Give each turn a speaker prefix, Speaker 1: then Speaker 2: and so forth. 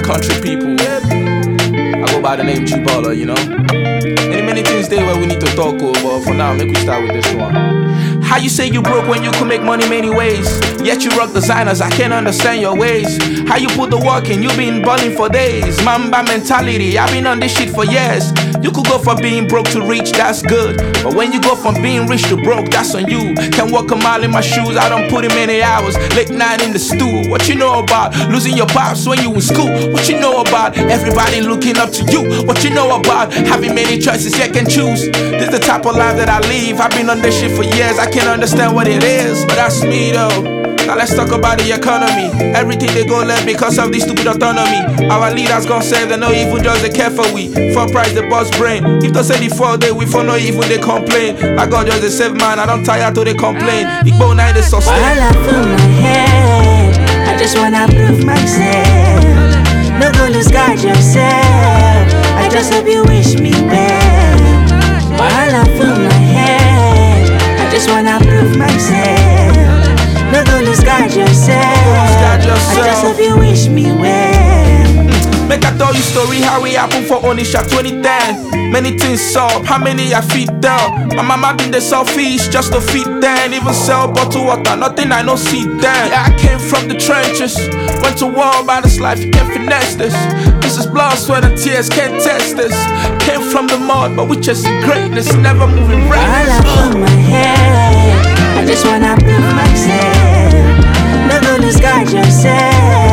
Speaker 1: country people. I go by the name G-Baller, you know. Many things there where we need to talk over, but for now, make we start with this one. How you say you broke when you could make money many ways? Yet you rock designers, I can't understand your ways. How you put the work in, you been balling for days. Mamba mentality, I've been on this shit for years. You could go from being broke to rich, that's good. But when you go from being rich to broke, that's on you. Can't walk a mile in my shoes, I don't put in many hours. Late night in the stool, what you know about losing your pops when you in school? What you know about everybody looking up to you? What you know about having many choices you can choose? This the type of life that I live. I've been on this shit for years, I can't understand what it is, but that's me though. Now let's talk about the economy. Everything they go left because of this stupid autonomy. Our leaders gon' say they no even just they care for we. For price the boss brain. If they say the 4 day we for no even they complain. I got just a save man, I don't tire till they complain. Igbo night they sustain.
Speaker 2: While I fill my head, I just wanna prove myself. No go lose guard yourself. I just hope you wish me well. While I fill my head, I just wanna prove myself. No go lose guard yourself. I just hope you wish me well.
Speaker 1: Make I tell you story how it happened for Onisha 2010. Many things solved, how many I feed down. My mama been the selfish just to feed them. Even sell bottled water, nothing I no see them. Yeah, I came from the trenches, went to war by this life, you can't finesse this. This is blood, sweat and tears, can't test this. Came from the mud, but we chasing greatness, never moving
Speaker 2: While I pull my head, I just wanna prove myself. No go lose guard yourself.